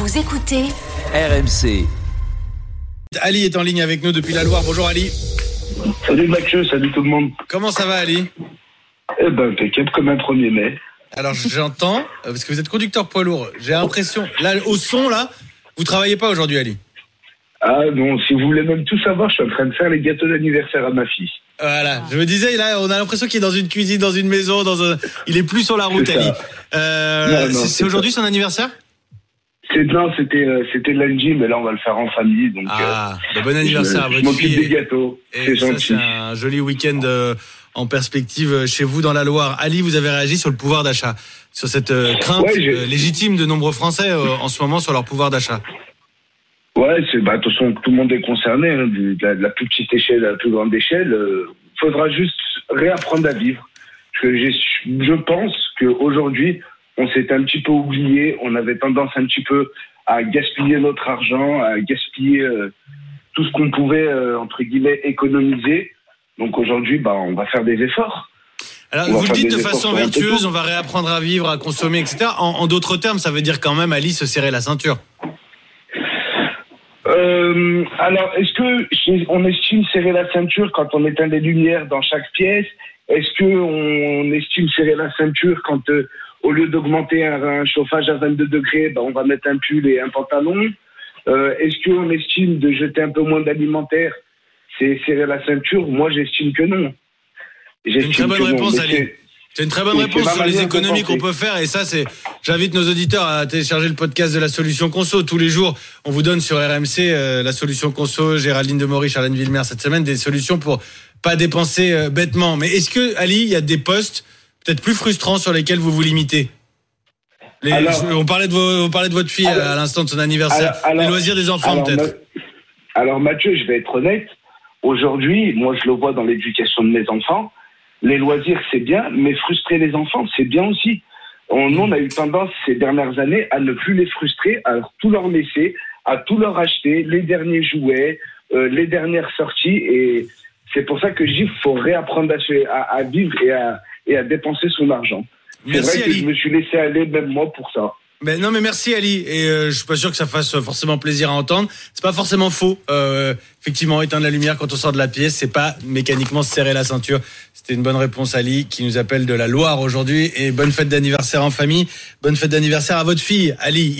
Vous écoutez RMC. Ali est en ligne avec nous depuis la Loire. Bonjour Ali. Salut Mathieu, salut tout le monde. Comment ça va Ali ? Eh ben, impeccable comme un 1er mai. Alors j'entends, parce que vous êtes conducteur poids lourd, j'ai l'impression, là au son là, vous travaillez pas aujourd'hui Ali ? Ah non, si vous voulez même tout savoir, je suis en train de faire les gâteaux d'anniversaire à ma fille. Voilà, je me disais, là on a l'impression qu'il est dans une cuisine, dans une maison, il est plus sur la route Ali. C'est aujourd'hui son anniversaire ? C'était lundi, mais là on va le faire en famille. Donc, bon anniversaire à votre fille. Je m'occupe des gâteaux, c'est ça, gentil. C'est un joli week-end en perspective chez vous dans la Loire. Ali, vous avez réagi sur le pouvoir d'achat, sur cette crainte légitime de nombreux Français en ce moment sur leur pouvoir d'achat. Ouais, de toute façon, tout le monde est concerné, hein, de la plus petite échelle à la plus grande échelle. Faudra juste réapprendre à vivre. Parce que je pense qu'aujourd'hui, on s'est un petit peu oublié, on avait tendance un petit peu à gaspiller notre argent, à gaspiller tout ce qu'on pouvait, entre guillemets, économiser. Donc aujourd'hui, on va faire des efforts. Alors vous le dites de façon vertueuse, on va réapprendre à vivre, à consommer, etc. En d'autres termes, ça veut dire quand même, Ali, se serrer la ceinture. Alors, est-ce que on estime serrer la ceinture quand on éteint les lumières dans chaque pièce ? Est-ce qu'on estime serrer la ceinture quand, au lieu d'augmenter un chauffage à 22 degrés, on va mettre un pull et un pantalon ? Est-ce qu'on estime de jeter un peu moins d'alimentaire ? C'est serrer la ceinture ? Moi, j'estime que non. C'est une très bonne réponse, Ali. C'est une très bonne réponse sur les économies qu'on peut faire. Et ça, j'invite nos auditeurs à télécharger le podcast de la Solution Conso. Tous les jours, on vous donne sur RMC, la Solution Conso, Géraldine Demory, Charlène Villemer, cette semaine, des solutions pour pas dépenser bêtement. Mais est-ce que, Ali, il y a des postes peut-être plus frustrants sur lesquels vous vous limitez ? On parlait de votre fille à l'instant de son anniversaire. Les loisirs des enfants, peut-être. Alors, Mathieu, je vais être honnête. Aujourd'hui, moi, je le vois dans l'éducation de mes enfants. Les loisirs, c'est bien, mais frustrer les enfants, c'est bien aussi. On a eu tendance ces dernières années à ne plus les frustrer, à tout leur laisser, à tout leur acheter, les derniers jouets, les dernières sorties. Et c'est pour ça que je dis qu'il faut réapprendre à vivre et à dépenser son argent. Merci, c'est vrai Ali. que je me suis laissé aller, même moi, pour ça. Non mais merci Ali, et je suis pas sûr que ça fasse forcément plaisir à entendre. C'est pas forcément faux. Effectivement, éteindre la lumière quand on sort de la pièce, c'est pas mécaniquement se serrer la ceinture. C'était une bonne réponse, Ali, qui nous appelle de la Loire aujourd'hui. Et bonne fête d'anniversaire en famille. Bonne fête d'anniversaire à votre fille, Ali.